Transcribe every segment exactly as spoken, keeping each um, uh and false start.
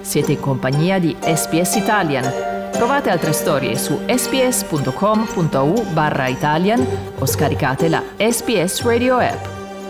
Siete in compagnia di S B S Italian. Trovate altre storie su sbs.com.au barra Italian o scaricate la S B S Radio app.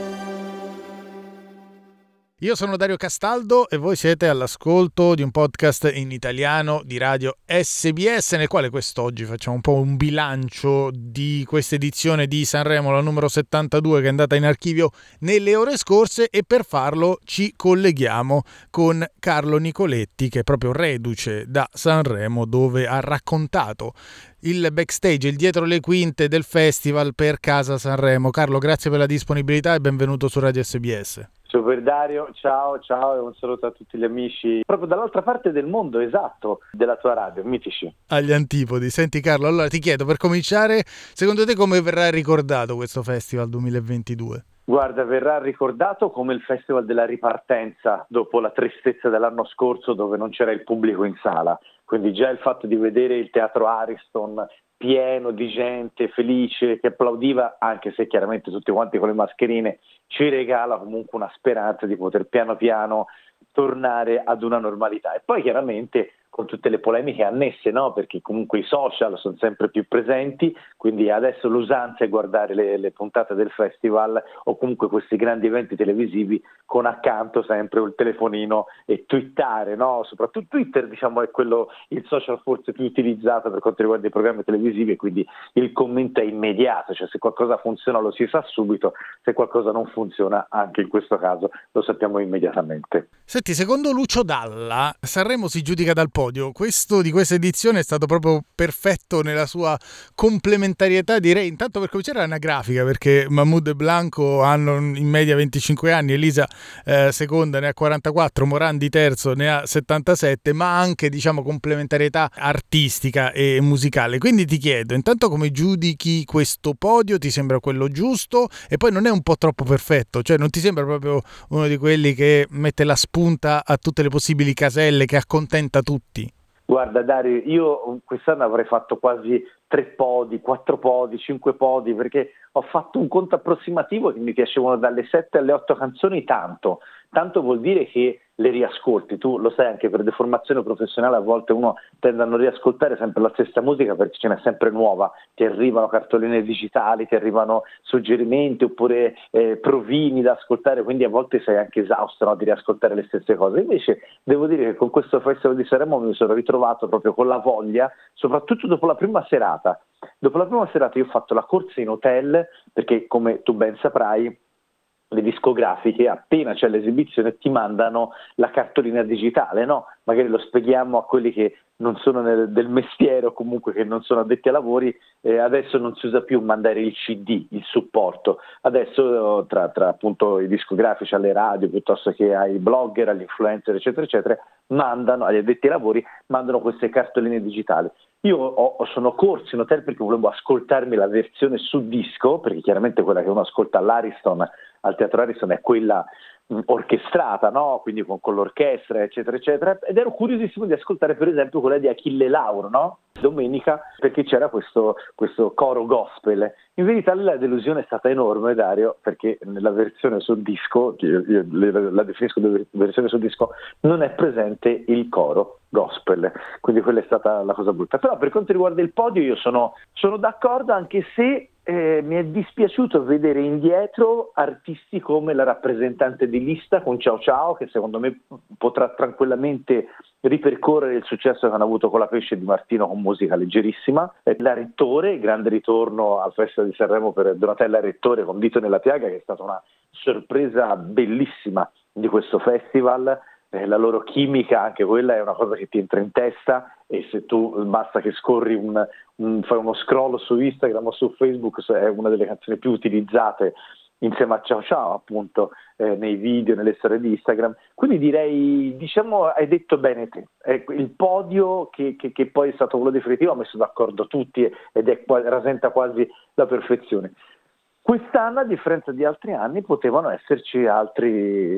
Io sono Dario Castaldo e voi siete all'ascolto di un podcast in italiano di radio S B S, nel quale quest'oggi facciamo un po' un bilancio di questa edizione di Sanremo, la numero settantadue, che è andata in archivio nelle ore scorse, e per farlo ci colleghiamo con Carlo Nicoletti, che è proprio reduce da Sanremo, dove ha raccontato il backstage, il dietro le quinte del festival per Casa Sanremo. Carlo, grazie per la disponibilità e benvenuto su Radio S B S. Super Dario, ciao, ciao e un saluto a tutti gli amici proprio dall'altra parte del mondo, esatto, della tua radio, mitici. Agli antipodi. Senti Carlo, allora ti chiedo, per cominciare, secondo te come verrà ricordato questo Festival duemilaventidue? Guarda, verrà ricordato come il Festival della ripartenza dopo la tristezza dell'anno scorso dove non c'era il pubblico in sala, quindi già il fatto di vedere il teatro Ariston pieno di gente felice che applaudiva, anche se chiaramente tutti quanti con le mascherine, ci regala comunque una speranza di poter piano piano tornare ad una normalità. E poi chiaramente con tutte le polemiche annesse, no? Perché comunque i social sono sempre più presenti, quindi adesso l'usanza è guardare le, le puntate del festival o comunque questi grandi eventi televisivi con accanto sempre il telefonino e twittare, no? Soprattutto Twitter, diciamo, è quello il social forse più utilizzato per quanto riguarda i programmi televisivi, e quindi il commento è immediato, cioè se qualcosa funziona lo si sa subito, se qualcosa non funziona anche in questo caso lo sappiamo immediatamente. Senti, secondo Lucio Dalla, Sanremo si giudica dal podio. Questo di questa edizione è stato proprio perfetto nella sua complementarietà, direi. Intanto per cominciare l'anagrafica, perché Mahmood e Blanco hanno in media venticinque anni, Elisa eh, seconda ne ha quarantaquattro, Morandi terzo ne ha settantasette, ma anche, diciamo, complementarietà artistica e musicale. Quindi ti chiedo, intanto, come giudichi questo podio? Ti sembra quello giusto? E poi non è un po' troppo perfetto? Cioè non ti sembra proprio uno di quelli che mette la spunta a tutte le possibili caselle, che accontenta tutti? Guarda Dario, io quest'anno avrei fatto quasi tre podi, quattro podi, cinque podi, perché ho fatto un conto approssimativo che mi piacevano dalle sette alle otto canzoni tanto. Tanto vuol dire che le riascolti, tu lo sai, anche per deformazione professionale a volte uno tende a non riascoltare sempre la stessa musica perché ce n'è sempre nuova, ti arrivano cartoline digitali, ti arrivano suggerimenti oppure eh, provini da ascoltare, quindi a volte sei anche esausto, no, di riascoltare le stesse cose. Invece devo dire che con questo Festival di Sanremo mi sono ritrovato proprio con la voglia, soprattutto dopo la prima serata. Dopo la prima serata io ho fatto la corsa in hotel perché, come tu ben saprai, le discografiche appena c'è l'esibizione ti mandano la cartolina digitale, no? Magari lo spieghiamo a quelli che non sono nel, del mestiere o comunque che non sono addetti ai lavori, eh, adesso non si usa più mandare il C D, il supporto, adesso tra, tra appunto i discografici alle radio piuttosto che ai blogger, agli influencer eccetera eccetera, mandano, agli addetti ai lavori, mandano queste cartoline digitali. Io ho, sono corso in hotel perché volevo ascoltarmi la versione su disco, perché chiaramente quella che uno ascolta all'Ariston, al Teatro Ariston, è quella mh, orchestrata, no? Quindi con, con l'orchestra, eccetera, eccetera. Ed ero curiosissimo di ascoltare, per esempio, quella di Achille Lauro, no? Domenica, perché c'era questo, questo coro gospel. In verità la delusione è stata enorme, Dario, perché nella versione sul disco, io, io la definisco versione sul disco, non è presente il coro gospel, quindi quella è stata la cosa brutta. Però per quanto riguarda il podio io sono, sono d'accordo, anche se eh, mi è dispiaciuto vedere indietro artisti come la rappresentante di lista con Ciao Ciao, che secondo me potrà tranquillamente ripercorrere il successo che hanno avuto con La Pesce di Martino con musica leggerissima, e la Rettore, grande ritorno al Festival di Sanremo per Donatella Rettore con Dito nella piaga, che è stata una sorpresa bellissima di questo festival. Eh, la loro chimica, anche quella è una cosa che ti entra in testa, e se tu basta che scorri un, un, fai uno scroll su Instagram o su Facebook, è una delle canzoni più utilizzate insieme a Ciao Ciao, appunto, eh, nei video, nelle storie di Instagram. Quindi direi, diciamo, hai detto bene te, eh, il podio che, che, che poi è stato quello definitivo ha messo d'accordo tutti ed è, rasenta quasi la perfezione. Quest'anno, a differenza di altri anni, potevano esserci altri,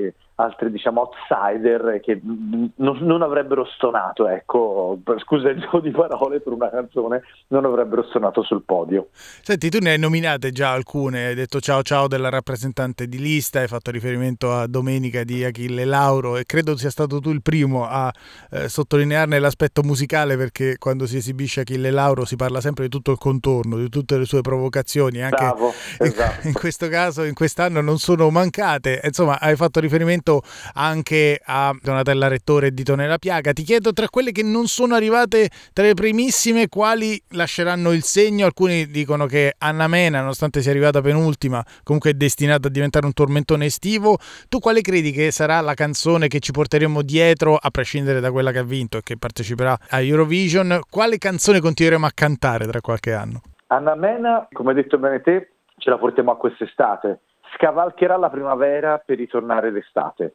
altri diciamo outsider che non, non avrebbero stonato, ecco, scusa il gioco di parole, per una canzone non avrebbero stonato sul podio. Senti, tu ne hai nominate già alcune, hai detto ciao ciao della rappresentante di lista, hai fatto riferimento a Domenica di Achille Lauro e credo sia stato tu il primo a eh, sottolinearne l'aspetto musicale, perché quando si esibisce Achille Lauro si parla sempre di tutto il contorno, di tutte le sue provocazioni, anche Bravo, esatto. in, in questo caso, in quest'anno non sono mancate. Insomma, hai fatto riferimento anche a Donatella Rettore e Dito nella piaga. Ti chiedo, tra quelle che non sono arrivate tra le primissime, quali lasceranno il segno? Alcuni dicono che Anna Mena, nonostante sia arrivata penultima, comunque è destinata a diventare un tormentone estivo. Tu quale credi che sarà la canzone che ci porteremo dietro, a prescindere da quella che ha vinto e che parteciperà a Eurovision? Quale canzone continueremo a cantare tra qualche anno? Anna Mena, come hai detto bene te, ce la portiamo a quest'estate. Scavalcherà la primavera per ritornare l'estate,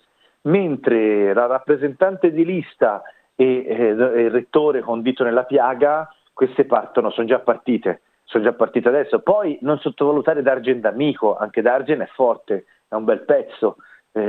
mentre la rappresentante di lista e, e, e il rettore con Dito nella piaga, queste partono, sono già partite, sono già partite adesso. Poi non sottovalutare D'Argen D'Amico, anche D'Argen è forte, è un bel pezzo,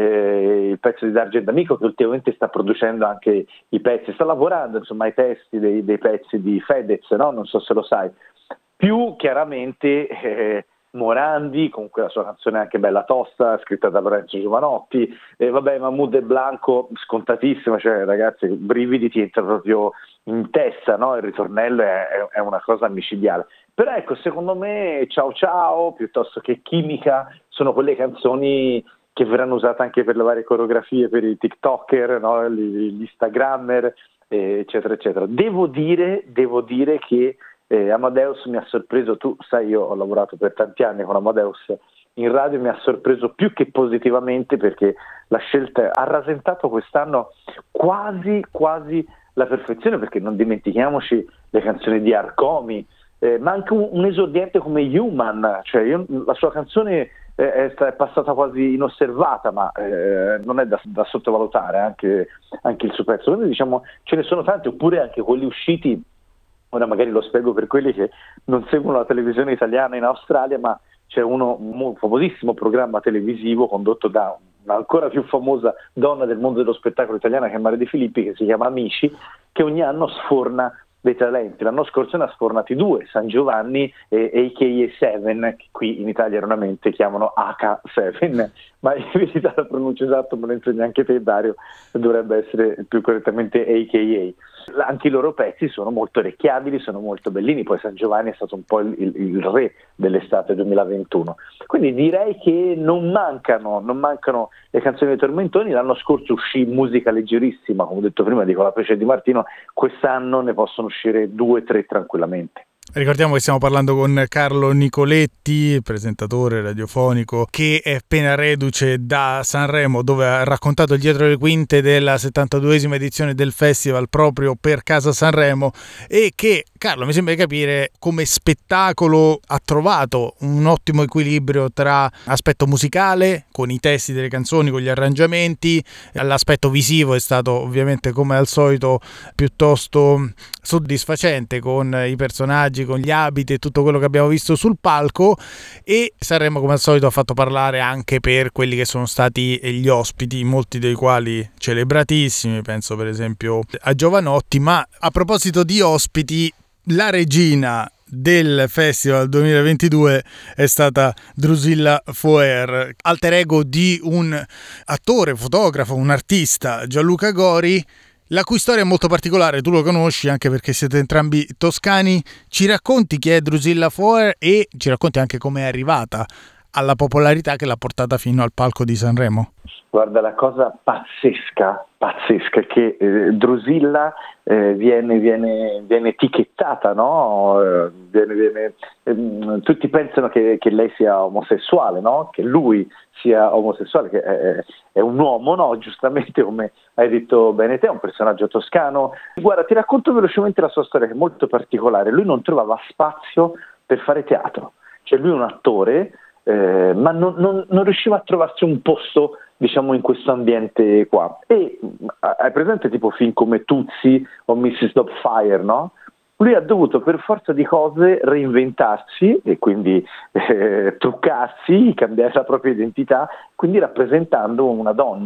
eh, il pezzo di D'Argen D'Amico che ultimamente sta producendo anche i pezzi, sta lavorando insomma ai testi dei, dei pezzi di Fedez, no? Non so se lo sai. Più chiaramente eh, Morandi, comunque la sua canzone è anche bella tosta, scritta da Lorenzo Giovanotti, e vabbè Mahmood e Blanco, scontatissima, cioè ragazzi, brividi ti entra proprio in testa, no? Il ritornello è, è una cosa micidiale. Però ecco, secondo me Ciao Ciao, piuttosto che Chimica, sono quelle canzoni che verranno usate anche per le varie coreografie, per i TikToker, no? gli, gli Instagrammer, eccetera, eccetera. Devo dire, devo dire che Eh, Amadeus mi ha sorpreso, tu sai io ho lavorato per tanti anni con Amadeus in radio, mi ha sorpreso più che positivamente, perché la scelta ha rasentato quest'anno quasi quasi la perfezione, perché non dimentichiamoci le canzoni di Arcomi, eh, ma anche un, un esordiente come Human, cioè io, la sua canzone eh, è, è passata quasi inosservata, ma eh, non è da, da sottovalutare anche, anche il suo pezzo. Quindi diciamo ce ne sono tanti, oppure anche quelli usciti. Ora magari lo spiego per quelli che non seguono la televisione italiana in Australia, ma c'è uno un famosissimo programma televisivo condotto da una ancora più famosa donna del mondo dello spettacolo italiana, che è Maria De Filippi, che si chiama Amici, che ogni anno sforna dei talenti. L'anno scorso ne ha sfornati due, San Giovanni e A K A sette, che qui in Italia erroneamente chiamano A K sette, ma in verità la pronuncia esatta me lo insegna anche te, Dario, dovrebbe essere più correttamente A K A. Anche i loro pezzi sono molto orecchiabili, sono molto bellini, poi San Giovanni è stato un po' il, il, il re dell'estate duemilaventuno, quindi direi che non mancano, non mancano le canzoni dei tormentoni. L'anno scorso uscì musica leggerissima, come ho detto prima, di Colapesce e Di Martino, quest'anno ne possono uscire due, tre tranquillamente. Ricordiamo che stiamo parlando con Carlo Nicoletti, presentatore radiofonico che è appena reduce da Sanremo, dove ha raccontato il dietro le quinte della settantaduesima edizione del festival proprio per Casa Sanremo, e che, Carlo, mi sembra di capire, come spettacolo ha trovato un ottimo equilibrio tra aspetto musicale, con i testi delle canzoni, con gli arrangiamenti, l'aspetto visivo è stato ovviamente come al solito piuttosto soddisfacente, con i personaggi, con gli abiti e tutto quello che abbiamo visto sul palco, e Sanremo come al solito ha fatto parlare anche per quelli che sono stati gli ospiti, molti dei quali celebratissimi, penso per esempio a Giovanotti. Ma a proposito di ospiti, la regina del Festival duemilaventidue è stata Drusilla Foer, alter ego di un attore, fotografo, un artista, Gianluca Gori, la cui storia è molto particolare. Tu lo conosci anche perché siete entrambi toscani. Ci racconti chi è Drusilla Foer e ci racconti anche come è arrivata alla popolarità che l'ha portata fino al palco di Sanremo? Guarda, la cosa pazzesca, pazzesca è che eh, Drusilla eh, viene, viene, viene etichettata, no? Eh, viene, viene, ehm, tutti pensano che, che lei sia omosessuale, no? Che lui sia omosessuale, che è, è un uomo, no? Giustamente, come hai detto bene te, è un personaggio toscano. Guarda, ti racconto velocemente la sua storia, che è molto particolare. Lui non trovava spazio per fare teatro, cioè lui è un attore, eh, ma non, non, non riusciva a trovarsi un posto, diciamo, in questo ambiente qua. E hai presente tipo film come Tootsie o missus Doubtfire, no? Lui ha dovuto per forza di cose reinventarsi e quindi eh, truccarsi, cambiare la propria identità, quindi rappresentando una donna.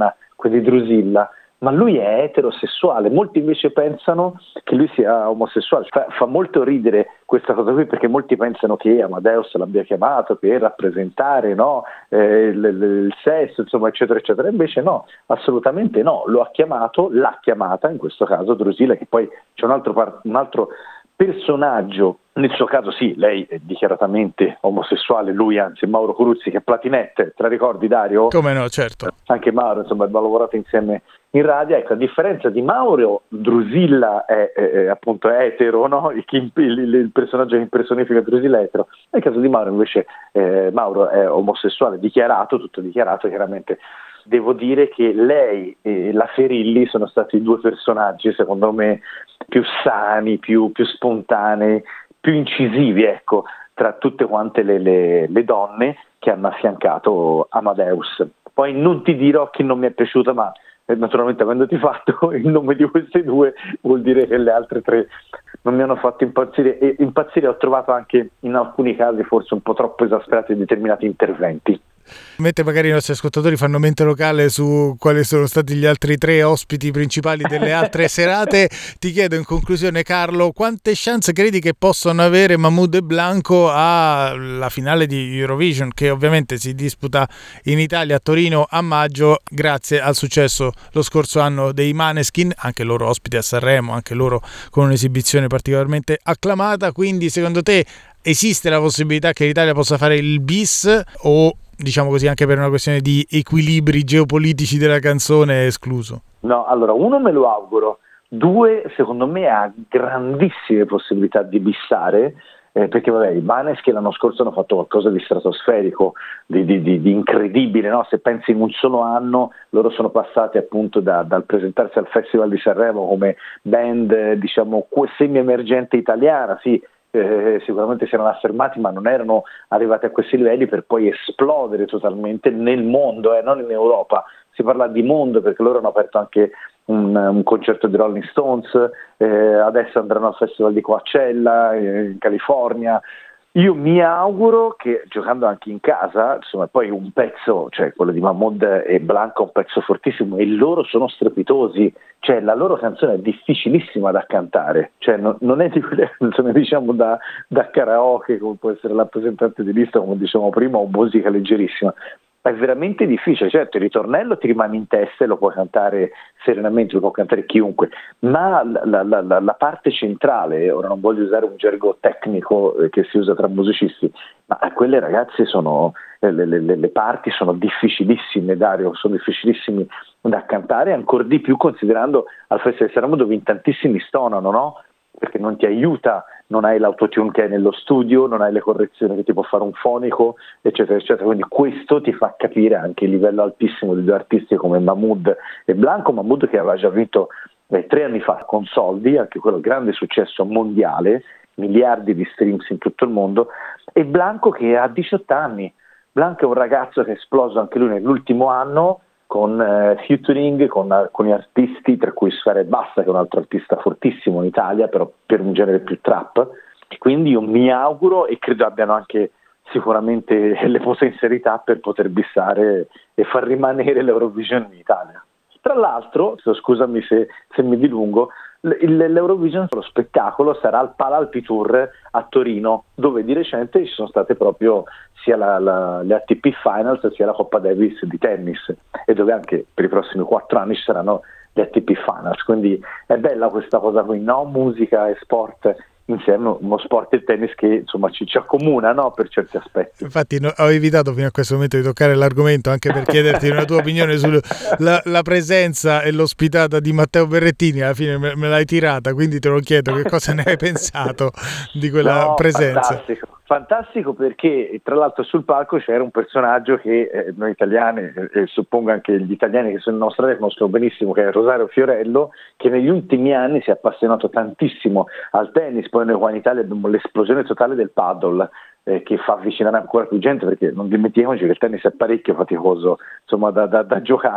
quindi Drusilla, ma lui è eterosessuale. Molti invece pensano che lui sia omosessuale. Fa, fa molto ridere questa cosa qui, perché molti pensano che Amadeus l'abbia chiamato per rappresentare, no, eh, il, il sesso, insomma, eccetera, eccetera. Invece no, assolutamente no. Lo ha chiamato, l'ha chiamata, in questo caso Drusilla, che poi c'è un altro, par- un altro personaggio. Nel suo caso sì, lei è dichiaratamente omosessuale, lui anzi Mauro Coruzzi, che è Platinette, te la ricordi Dario? Come no, certo. Anche Mauro, insomma, abbiamo lavorato insieme in radio. Ecco, a differenza di Mauro, Drusilla è, è, è appunto etero, no? Il, il, il personaggio che impersonifica Drusilla è etero. Nel caso di Mauro invece eh, Mauro è omosessuale, dichiarato, tutto dichiarato chiaramente. Devo dire che lei e la Ferilli sono stati due personaggi, secondo me, più sani, più, più spontanei, più incisivi, ecco, tra tutte quante le, le, le donne che hanno affiancato Amadeus. Poi non ti dirò che non mi è piaciuta, ma eh, naturalmente avendoti fatto il nome di queste due vuol dire che le altre tre non mi hanno fatto impazzire, e impazzire ho trovato anche in alcuni casi forse un po' troppo esasperati determinati interventi. Mentre magari i nostri ascoltatori fanno mente locale su quali sono stati gli altri tre ospiti principali delle altre serate, ti chiedo in conclusione, Carlo, quante chance credi che possano avere Mahmood e Blanco alla finale di Eurovision, che ovviamente si disputa in Italia a Torino a maggio, grazie al successo lo scorso anno dei Maneskin, anche loro ospiti a Sanremo, anche loro con un'esibizione particolarmente acclamata. Quindi secondo te esiste la possibilità che l'Italia possa fare il bis, o diciamo così anche per una questione di equilibri geopolitici della canzone è escluso? No, allora uno me lo auguro, due secondo me ha grandissime possibilità di bissare, eh, perché vabbè i Maneskin l'anno scorso hanno fatto qualcosa di stratosferico, di, di, di, di incredibile, no? Se pensi in un solo anno loro sono passati appunto da, dal presentarsi al Festival di Sanremo come band eh, diciamo semi-emergente italiana, sì, Eh, sicuramente si erano affermati, ma non erano arrivati a questi livelli per poi esplodere totalmente nel mondo, eh, non in Europa. Si parla di mondo perché loro hanno aperto anche un, un concerto di Rolling Stones, eh, adesso andranno al Festival di Coachella eh, in California. Io mi auguro che giocando anche in casa, insomma, poi un pezzo, cioè quello di Mahmood e Blanco, un pezzo fortissimo, e loro sono strepitosi, cioè la loro canzone è difficilissima da cantare, cioè non, non è di quelle canzoni diciamo da, da karaoke come può essere la rappresentante di lista, come dicevamo prima, o musica leggerissima. È veramente difficile, certo il ritornello ti rimane in testa e lo puoi cantare serenamente, lo può cantare chiunque, ma la, la, la, la parte centrale, ora non voglio usare un gergo tecnico eh, che si usa tra musicisti, ma quelle ragazze sono, le, le, le parti sono difficilissime, Dario, sono difficilissimi da cantare, ancora di più considerando al Festival di Sanremo dove in tantissimi stonano, no? Perché non ti aiuta, non hai l'autotune che hai nello studio, non hai le correzioni che ti può fare un fonico, eccetera, eccetera. Quindi questo ti fa capire anche il livello altissimo di due artisti come Mahmood e Blanco. Mahmood che aveva già vinto eh, tre anni fa con Soldi, anche quello grande successo mondiale, miliardi di streams in tutto il mondo, e Blanco che ha diciotto anni. Blanco è un ragazzo che è esploso anche lui nell'ultimo anno, con eh, featuring con alcuni artisti, tra cui Sfera Ebbasta, che è un altro artista fortissimo in Italia, però per un genere più trap. Quindi io mi auguro, e credo abbiano anche sicuramente le potenzialità per poter bissare e far rimanere l'Eurovision in Italia. Tra l'altro, scusami se, se mi dilungo, l'Eurovision, lo spettacolo, sarà al Palalpitour a Torino, dove di recente ci sono state proprio sia la, la, le A T P Finals sia la Coppa Davis di tennis, e dove anche per i prossimi quattro anni ci saranno le A T P Finals, quindi è bella questa cosa qui, no? Musica e sport insieme, uno sport e il tennis che insomma ci, ci accomuna, no? Per certi aspetti. Infatti no, ho evitato fino a questo momento di toccare l'argomento anche per chiederti una tua opinione sulla la presenza e l'ospitata di Matteo Berrettini. Alla fine me, me l'hai tirata, quindi te lo chiedo, che cosa ne hai pensato di quella no, presenza? Fantastico. Fantastico perché tra l'altro sul palco c'era un personaggio che eh, noi italiani e eh, suppongo anche gli italiani che sono in Australia conoscono benissimo, che è Rosario Fiorello, che negli ultimi anni si è appassionato tantissimo al tennis. Poi noi qua in Italia abbiamo l'esplosione totale del paddle, eh, che fa avvicinare ancora più gente, perché non dimentichiamoci che il tennis è parecchio faticoso insomma da, da, da giocare.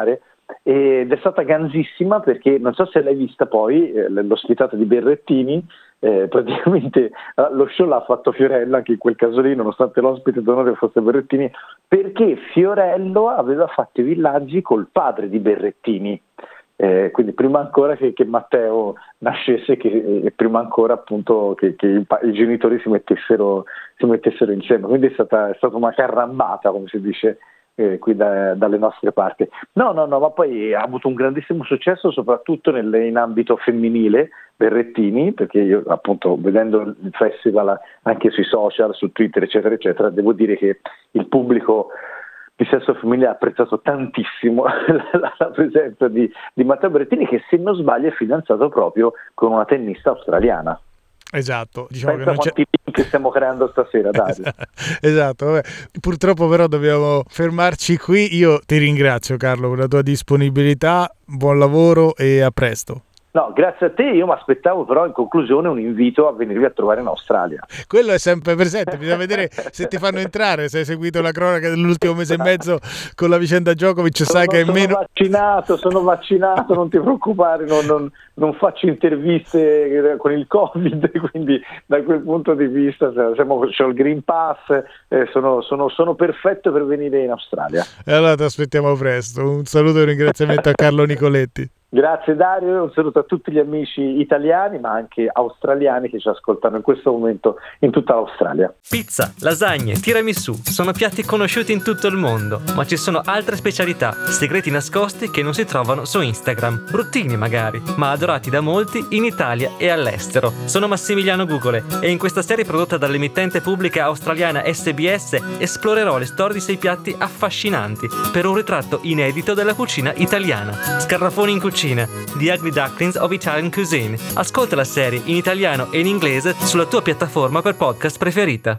ed è stata ganzissima perché non so se l'hai vista poi, eh, l'ospitata di Berrettini. Eh, praticamente lo show l'ha fatto Fiorello anche in quel caso lì, nonostante l'ospite d'onore fosse Berrettini, perché Fiorello aveva fatto i villaggi col padre di Berrettini, eh, quindi prima ancora che, che Matteo nascesse che, e prima ancora appunto che, che i, i genitori si mettessero, si mettessero insieme, quindi è stata, è stata una carrambata, come si dice Eh, qui da, dalle nostre parti. No, no, no, ma poi ha avuto un grandissimo successo soprattutto nel, in ambito femminile, Berrettini, perché io appunto vedendo il festival anche sui social, su Twitter eccetera eccetera, devo dire che il pubblico di sesso femminile ha apprezzato tantissimo la, la presenza di, di Matteo Berrettini, che se non sbaglio è fidanzato proprio con una tennista australiana. Esatto, diciamo Pensa che non c'è... quanti link stiamo creando stasera, Dario. Esatto, vabbè. Purtroppo però dobbiamo fermarci qui. Io ti ringrazio, Carlo, per la tua disponibilità, buon lavoro e a presto. No, grazie a te, io mi aspettavo però in conclusione un invito a venirvi a trovare in Australia. Quello è sempre presente, bisogna vedere se ti fanno entrare, se hai seguito la cronaca dell'ultimo mese e mezzo con la vicenda Djokovic, sono, sai che è sono meno... vaccinato, sono vaccinato, non ti preoccupare, non, non, non faccio interviste con il Covid, quindi da quel punto di vista siamo, c'ho il Green Pass, eh, sono, sono, sono perfetto per venire in Australia. E allora ti aspettiamo presto, un saluto e un ringraziamento a Carlo Nicoletti. Grazie Dario, un saluto a tutti gli amici italiani ma anche australiani che ci ascoltano in questo momento in tutta l'Australia. Pizza, lasagne, tiramisù sono piatti conosciuti in tutto il mondo, ma ci sono altre specialità, segreti nascosti che non si trovano su Instagram, bruttini magari, ma adorati da molti in Italia e all'estero. Sono Massimiliano Gugole e in questa serie prodotta dall'emittente pubblica australiana S B S esplorerò le storie di sei piatti affascinanti per un ritratto inedito della cucina italiana. Scarafoni in cucina, The Ugly Ducklings of Italian Cuisine. Ascolta la serie in italiano e in inglese sulla tua piattaforma per podcast preferita.